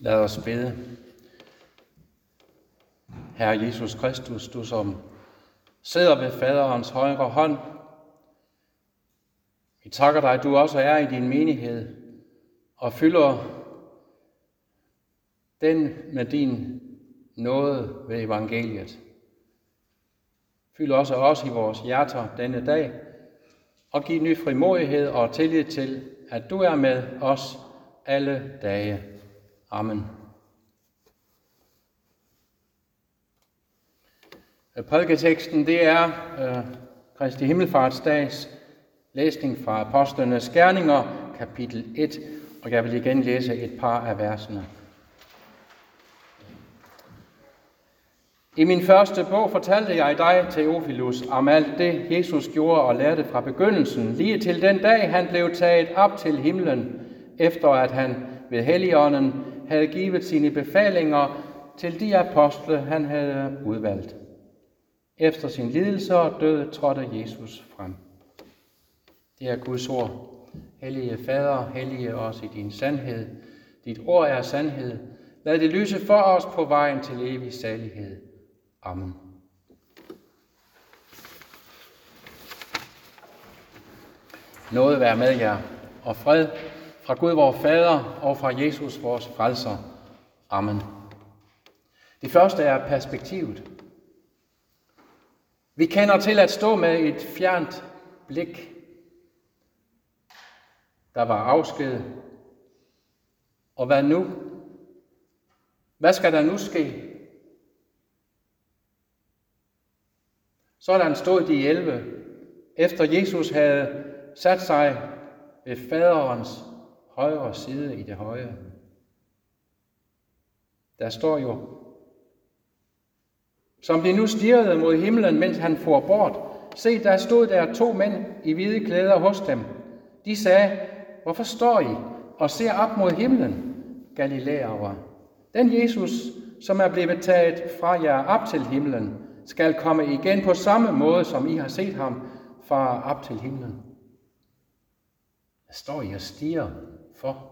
Lad os bede. Herre Jesus Kristus, du som sidder ved faderens højre hånd, vi takker dig, at du også er i din menighed og fylder den med din nåde ved evangeliet. Fyld også os i vores hjerter denne dag og giv ny frimodighed og tillid til, at du er med os alle dage. Amen. Prædiketeksten, det er Kristi Himmelfartsdags læsning fra Apostlenes Gerninger, kapitel 1, og jeg vil igen læse et par af versene. I min første bog fortalte jeg dig, Theophilus, om alt det, Jesus gjorde og lærte fra begyndelsen, lige til den dag, han blev taget op til himlen, efter at han ved Helligånden havde givet sine befalinger til de apostle, han havde udvalgt. Efter sin lidelse og død trådte Jesus frem. Det er Guds ord. Hellige Fader, hellige os i din sandhed. Dit ord er sandhed. Lad det lyse for os på vejen til evig salighed. Amen. Nåde være med jer, og fred fra Gud vor Fader og fra Jesus vores frelser. Amen. Det første er perspektivet. Vi kender til at stå med et fjernt blik. Der var afsked. Og hvad nu? Hvad skal der nu ske? Sådan stod de 11, efter Jesus havde sat sig ved faderens højre side i det høje. Der står jo, som de nu stirrede mod himlen, mens han for bort, se, der stod der 2 mænd i hvide klæder hos dem. De sagde, hvorfor står I og ser op mod himlen, Galilæere? Den Jesus, som er blevet taget fra jer op til himlen, skal komme igen på samme måde, som I har set ham fare op til himlen. Hvad står I og stirrer for?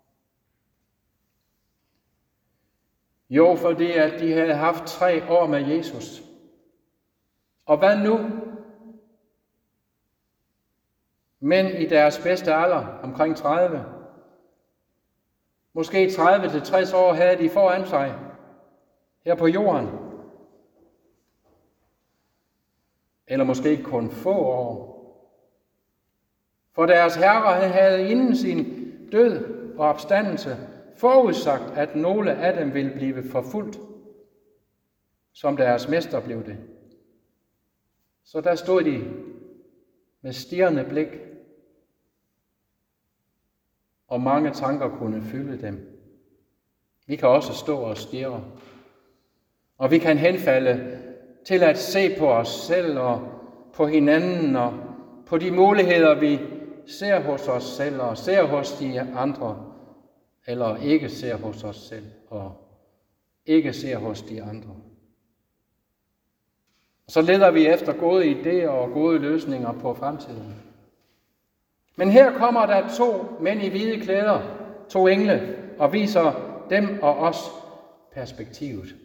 Jo, fordi at de havde haft 3 år med Jesus. Og hvad nu? Men i deres bedste alder, omkring 30. Måske 30-60 år havde de foran sig her på jorden. Eller måske kun få år. For deres herre havde inden sin død og opstandelse forudsagt, at nogle af dem ville blive forfulgt, som deres mester blev det. Så der stod de med stirrende blik, og mange tanker kunne fylde dem. Vi kan også stå og stirre, og vi kan henfalde til at se på os selv og på hinanden og på de muligheder, vi ser hos os selv og ser hos de andre, eller ikke ser hos os selv og ikke ser hos de andre. Så leder vi efter gode idéer og gode løsninger på fremtiden. Men her kommer der 2 mænd i hvide klæder, 2 engle, og viser dem og os perspektivet.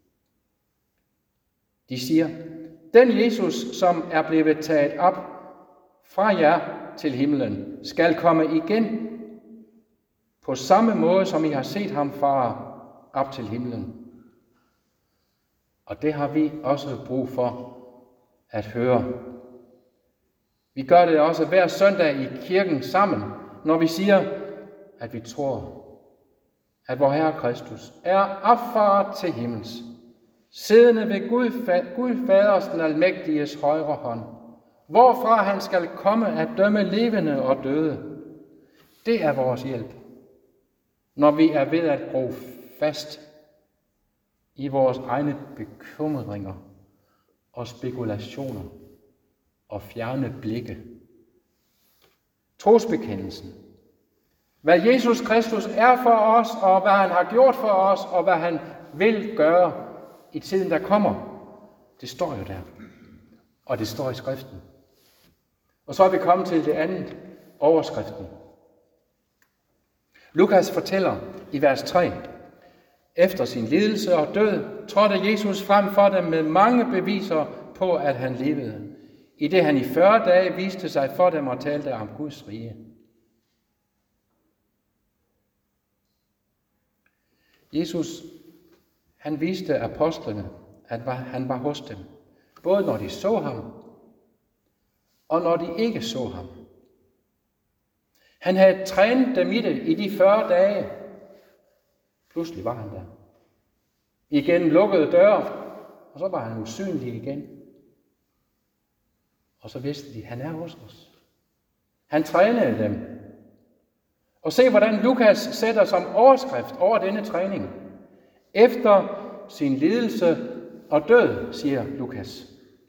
De siger, den Jesus, som er blevet taget op fra jer til himlen, skal komme igen på samme måde, som I har set ham fare op til himlen. Og det har vi også brug for at høre. Vi gør det også hver søndag i kirken sammen, når vi siger, at vi tror, at vor Herre Kristus er opfaret til himmels, siddende ved Gud Faders den almægtiges højre hånd, hvorfra han skal komme at dømme levende og døde. Det er vores hjælp, når vi er ved at gro fast i vores egne bekymringer og spekulationer og fjerne blikke. Trosbekendelsen. Hvad Jesus Kristus er for os, og hvad han har gjort for os, og hvad han vil gøre i tiden, der kommer. Det står jo der. Og det står i skriften. Og så er vi kommet til det andet, overskriften. Lukas fortæller i vers 3, Efter sin lidelse og død trådte Jesus frem for dem med mange beviser på, at han levede, i det han i 40 dage viste sig for dem og talte om Guds rige. Jesus, han viste apostlene, at han var hos dem, både når de så ham, og når de ikke så ham. Han havde trænet dem i det i de 40 dage. Pludselig var han der. Igen lukkede døre, og så var han usynlig igen. Og så vidste de, at han er hos os. Han trænede dem. Og se, hvordan Lukas sætter som overskrift over denne træning. Efter sin lidelse og død, siger Lukas.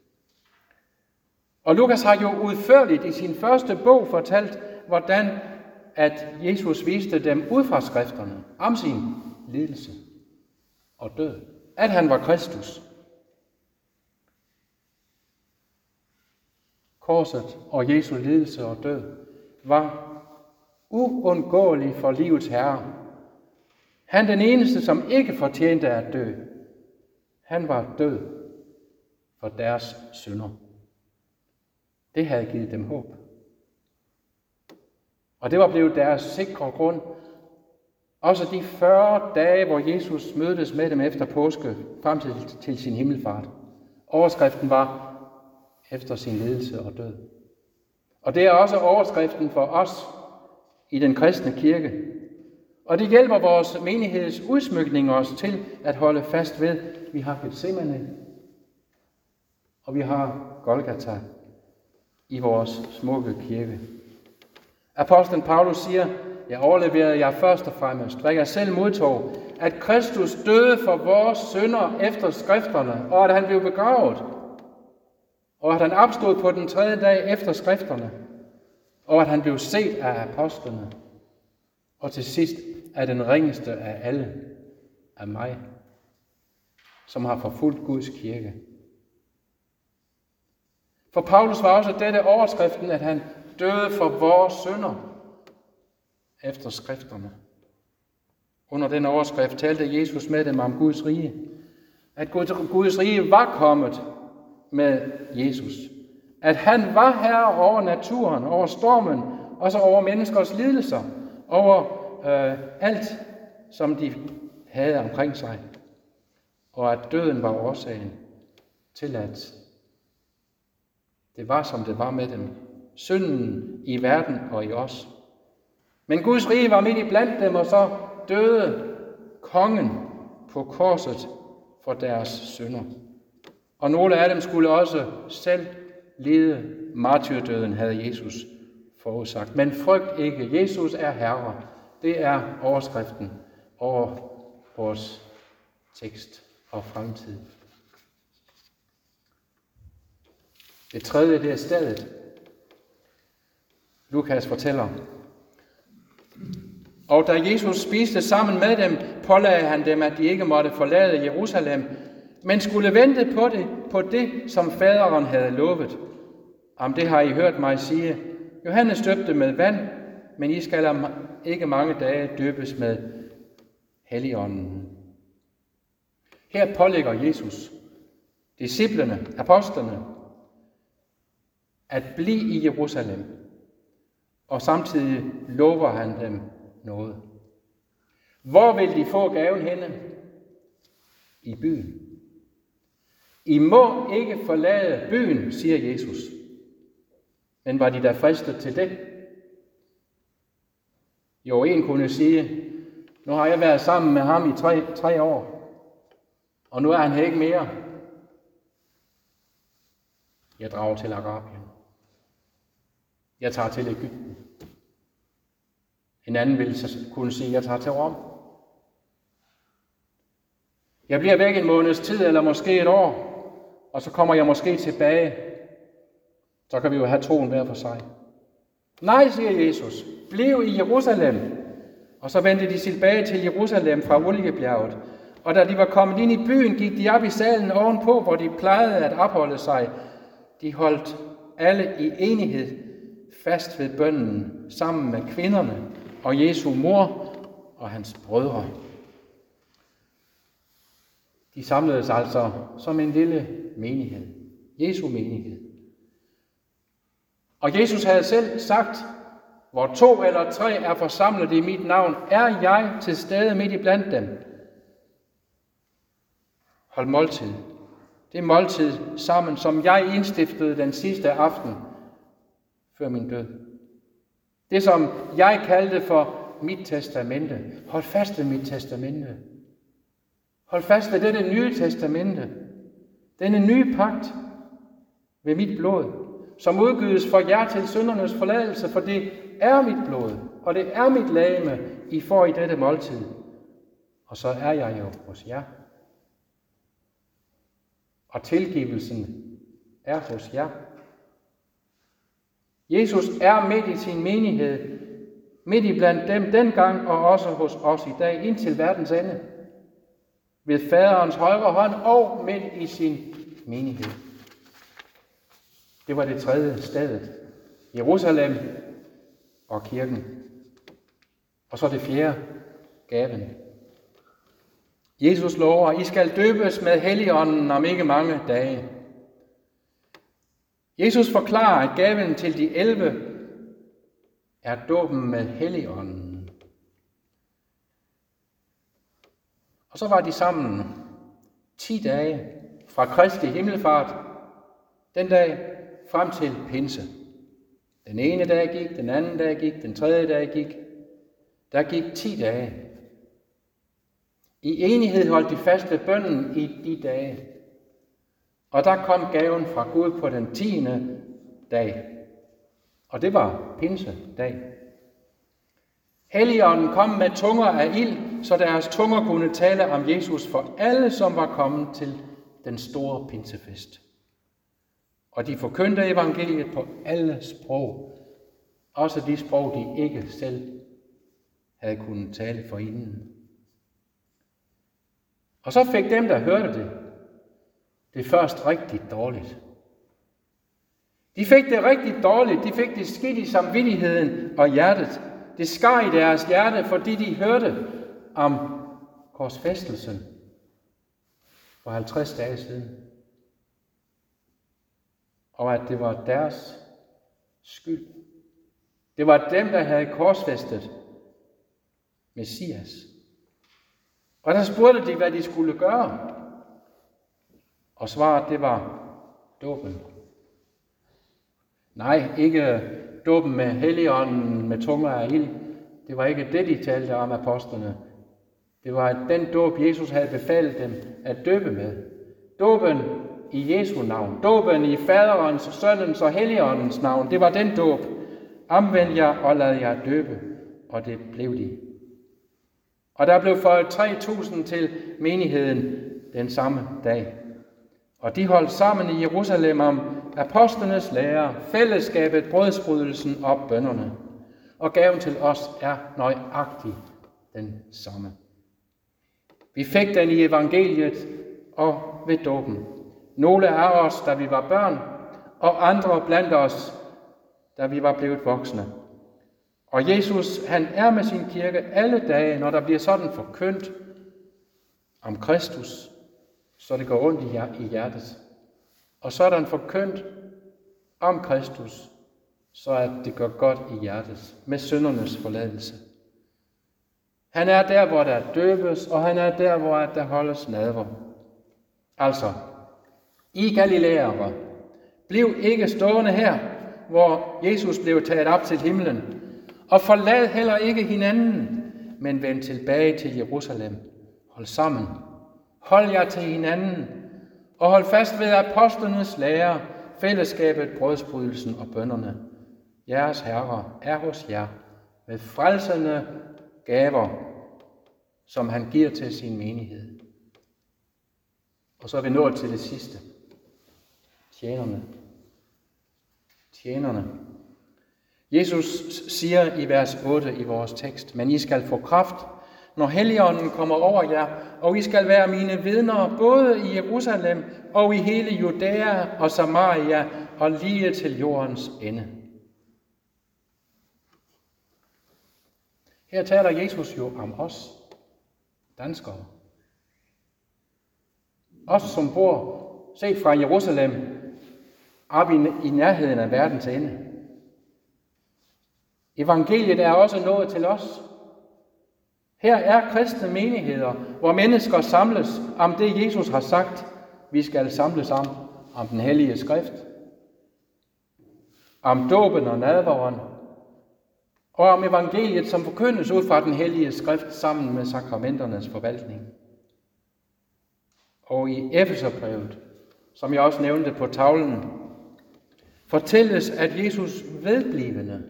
Og Lukas har jo udførligt i sin første bog fortalt, hvordan at Jesus viste dem ud fra skrifterne om sin lidelse og død. At han var Kristus. Korset og Jesu lidelse og død var uundgåelig for livets herre. Han den eneste, som ikke fortjente at dø. Han var død for deres synder. Det havde givet dem håb. Og det var blevet deres sikre grund. Også de 40 dage, hvor Jesus mødtes med dem efter påske, frem til sin himmelfart. Overskriften var efter sin lidelse og død. Og det er også overskriften for os i den kristne kirke. Og det hjælper vores menigheds udsmykning os til at holde fast ved. Vi har Getsemane, og vi har Golgata i vores smukke kirke. Apostlen Paulus siger, jeg overleverede jer først og fremmest, hvad jeg selv modtog, at Kristus døde for vores synder efter skrifterne, og at han blev begravet, og at han opstod på den 3. dag efter skrifterne, og at han blev set af apostlene, og til sidst af den ringeste af alle, af mig, som har forfulgt Guds kirke. For Paulus var også dette overskriften, at han døde for vores synder efter skrifterne. Under den overskrift talte Jesus med dem om Guds rige. At Guds rige var kommet med Jesus. At han var herre over naturen, over stormen, også over menneskers lidelser, over alt, som de havde omkring sig. Og at døden var årsagen til, at det var, som det var med dem. Synden i verden og i os. Men Guds rige var midt i blandt dem, og så døde kongen på korset for deres synder. Og nogle af dem skulle også selv lide martyrdøden, havde Jesus forudsagt. Men frygt ikke, Jesus er herre. Det er overskriften over vores tekst og fremtid. Det tredje, det er stedet. Lukas fortæller. Og da Jesus spiste sammen med dem, pålagde han dem, at de ikke måtte forlade Jerusalem, men skulle vente på det, som faderen havde lovet. Om det har I hørt mig sige. Johannes døbte med vand, men I skal om ikke mange dage døbes med Helligånden. Her pålægger Jesus disciplene, apostlene, at blive i Jerusalem, og samtidig lover han dem noget. Hvor vil de få gaven henne? I byen. I må ikke forlade byen, siger Jesus. Men var de da fristet til det? Jo, en kunne sige, nu har jeg været sammen med ham i 3 år, og nu er han her ikke mere. Jeg drager til Arabien. Jeg tager til Egypten. En anden ville kunne sige, jeg tager til Rom. Jeg bliver væk en måneds tid, eller måske et år, og så kommer jeg måske tilbage. Så kan vi jo have troen hver for sig. Nej, siger Jesus, bliv i Jerusalem. Og så vendte de tilbage til Jerusalem fra Oliebjerget. Og da de var kommet ind i byen, gik de op i salen ovenpå, hvor de plejede at opholde sig. De holdt alle i enighed fast ved bønnen, sammen med kvinderne og Jesu mor og hans brødre. De samledes altså som en lille menighed. Jesu menighed. Og Jesus havde selv sagt, hvor 2 eller 3 er forsamlet i mit navn, er jeg til stede midt i blandt dem. Hold måltid. Det måltid sammen, som jeg indstiftede den sidste aften før min død. Det, som jeg kaldte for mit testamente. Hold fast ved mit testamente. Hold fast ved dette nye testamente. Denne nye pagt ved mit blod, som udgydes for jer til syndernes forladelse, for det er mit blod, og det er mit legeme, I får i dette måltid. Og så er jeg jo hos jer. Og tilgivelsen er hos jer. Jesus er midt i sin menighed, midt i blandt dem dengang og også hos os i dag, indtil verdens ende. Ved faderens højre hånd og midt i sin menighed. Det var det 3. stedet. Jerusalem og kirken. Og så det 4. gaven. Jesus lover, I skal døbes med Helligånden om ikke mange dage. Jesus forklarer, at gaven til de 11 er dåben med Helligånden. Og så var de sammen 10 dage fra Kristi himmelfart, den dag frem til pinse. Den ene dag gik, den anden dag gik, den tredje dag gik. Der gik 10 dage. I enighed holdt de fast ved bønnen i de dage. Og der kom gaven fra Gud på den 10. dag. Og det var pinsedag. Helligånden kom med tunger af ild, så deres tunger kunne tale om Jesus for alle, som var kommet til den store pinsefest. Og de forkyndte evangeliet på alle sprog, også de sprog, de ikke selv havde kunnet tale for inden. Og så fik dem, der hørte det først rigtig dårligt. De fik det rigtig dårligt, de fik det skidt i samvittigheden og hjertet. Det skar i deres hjerte, fordi de hørte om korsfæstelsen for 50 dage siden. Og at det var deres skyld. Det var dem, der havde korsfæstet Messias. Og der spurgte de, hvad de skulle gøre. Og svaret, det var dåben. Nej, ikke dåben med Helligånden med tunger af ild. Det var ikke det, de talte om, apostlene. Det var den dåb, Jesus havde befalet dem at døbe med. Dåben i Jesu navn. Dåben i Faderens, Sønnens og Helligåndens navn. Det var den dåb. Omvend jer og lad jer døbe. Og det blev de. Og der blev føjet 3.000 til menigheden den samme dag. Og de holdt sammen i Jerusalem om apostlenes lære, fællesskabet, brødsbrydelsen og bønnerne. Og gaven til os er nøjagtig den samme. Vi fik den i evangeliet og ved dåben. Nogle af os, da vi var børn, og andre blandt os, da vi var blevet voksne. Og Jesus, han er med sin kirke alle dage, når der bliver sådan forkyndt om Kristus, så det går ondt i hjertet. Og sådan forkyndt om Kristus, så at det går godt i hjertet med syndernes forladelse. Han er der, hvor der døbes, og han er der, hvor der holdes nadver. Altså, I Galilæere, bliv ikke stående her, hvor Jesus blev taget op til himlen, og forlad heller ikke hinanden, men vend tilbage til Jerusalem. Hold sammen. Hold jer til hinanden, og hold fast ved apostlenes lære, fællesskabet, brødsbrydelsen og bønnerne. Jeres Herre er hos jer med frelsende gaver, som han giver til sin menighed. Og så er vi nået til det sidste. Tjenerne. Tjenerne. Jesus siger i vers 8 i vores tekst, men I skal få kraft, når Helligånden kommer over jer, og I skal være mine vidner både i Jerusalem og i hele Judæa og Samaria og lige til jordens ende. Her taler Jesus jo om os, danskere. Os, som bor set fra Jerusalem, op i nærheden af verdens ende. Evangeliet er også nået til os. Her er kristne menigheder, hvor mennesker samles om det, Jesus har sagt, vi skal samles om den hellige skrift, om dåben og nadveren, og om evangeliet, som forkyndes ud fra den hellige skrift sammen med sakramenternes forvaltning. Og i Efeserbrevet, som jeg også nævnte på tavlen, fortælles, at Jesus vedblivende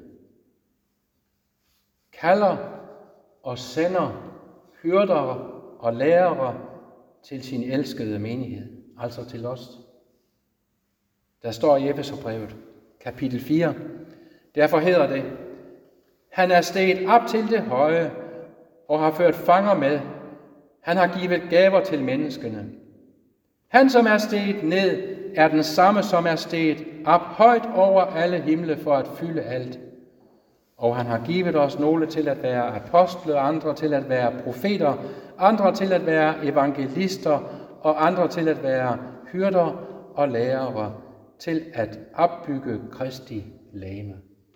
kalder og sender hyrder og lærere til sin elskede menighed, altså til os. Der står i Efeserbrevet, kapitel 4, derfor hedder det, han er steget op til det høje og har ført fanger med. Han har givet gaver til menneskene. Han, som er steget ned, er den samme, som er steget op højt over alle himle for at fylde alt. Og han har givet os nogle til at være apostle, andre til at være profeter, andre til at være evangelister, og andre til at være hyrder og lærere, til at opbygge Kristi legeme.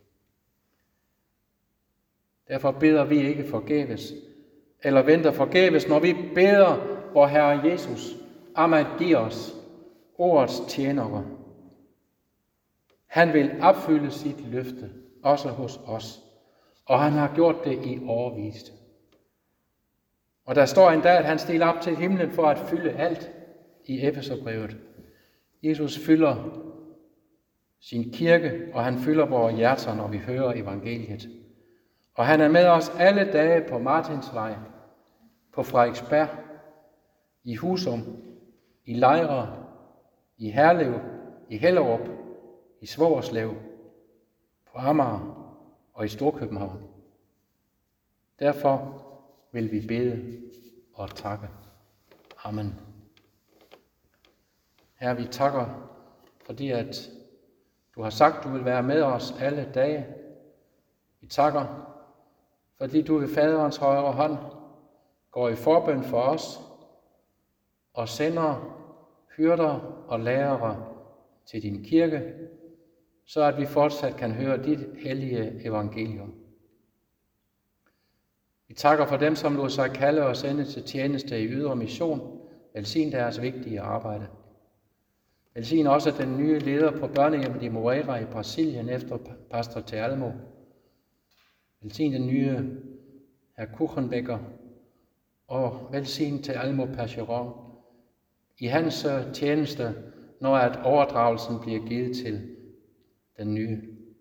Derfor beder vi ikke forgæves, eller venter forgæves, når vi beder vor Herre Jesus om at give os ordets tjenere. Han vil opfylde sit løfte, også hos os, og han har gjort det i årevis. Og der står endda, at han stiger op til himlen for at fylde alt i Efeserbrevet. Jesus fylder sin kirke, og han fylder vores hjerter, når vi hører evangeliet. Og han er med os alle dage på Martinsvej, på Frederiksberg, i Husum, i Lejre, i Herlev, i Hellerup, i Svogerslev, på Amager og i Storkøbenhavn. Derfor vil vi bede og takke. Amen. Herre, vi takker, fordi at du har sagt, du vil være med os alle dage. Vi takker, fordi du ved faderens højre hånd går i forbøn for os og sender hyrder og lærere til din kirke, så at vi fortsat kan høre dit hellige evangelium. Vi takker for dem, som lod sig kalde og sende til tjeneste i ydre mission. Velsign deres vigtige arbejde. Velsign også den nye leder på børnehjemmet i Moreira i Brasilien efter pastor Tealmo. Velsign den nye herr Kuchenbecker og velsign Tealmo Percheron i hans tjeneste, når at overdragelsen bliver givet til den nye.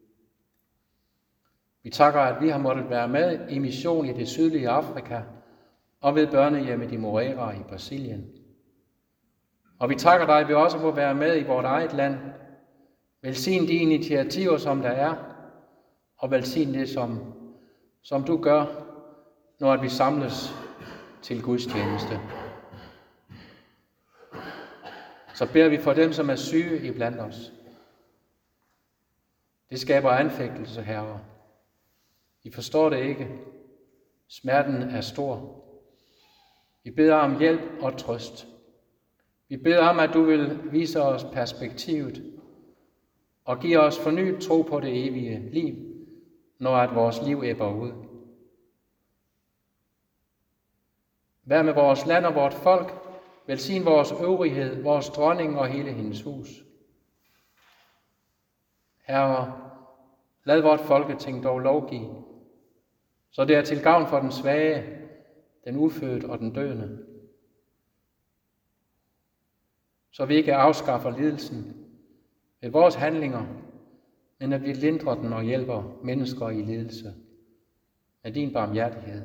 Vi takker, at vi har måttet være med i mission i det sydlige Afrika og ved børnehjemmet i Moreira i Brasilien. Og vi takker dig, at vi også må være med i vores eget land. Velsign de initiativer, som der er, og velsign det, som du gør, når vi samles til gudstjeneste. Så beder vi for dem, som er syge iblandt os. Det skaber anfægtelse, Herre. I forstår det ikke. Smerten er stor. Vi beder om hjælp og trøst. Vi beder om, at du vil vise os perspektivet og give os fornyet tro på det evige liv, når at vores liv ebber ud. Vær med vores land og vort folk. Velsign vores øvrighed, vores dronning og hele hendes hus. Herre, lad vort folketing dog lovgive, så det er til gavn for den svage, den ufødte og den døende. Så vi ikke afskaffer lidelsen ved vores handlinger, men at vi lindrer den og hjælper mennesker i lidelse med din barmhjertighed.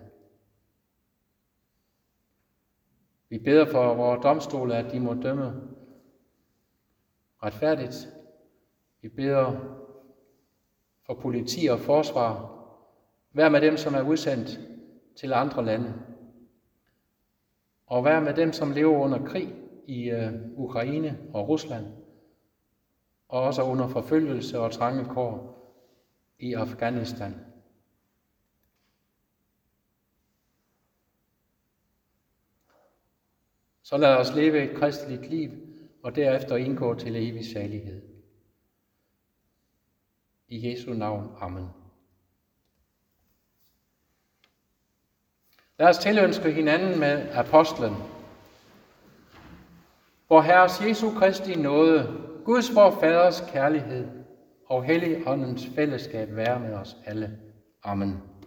Vi beder for vores domstole, at de må dømme retfærdigt. Vi beder for politi og forsvar. Vær med dem, som er udsendt til andre lande. Og vær med dem, som lever under krig i Ukraine og Rusland. Og også under forfølgelse og trange kår i Afghanistan. Så lad os leve et kristeligt liv, og derefter indgå til evig salighed. I Jesu navn. Amen. Lad os tilønske hinanden med apostlen. Vor Herres Jesu Kristi nåde, Guds vor Faders kærlighed og Helligåndens fællesskab være med os alle. Amen.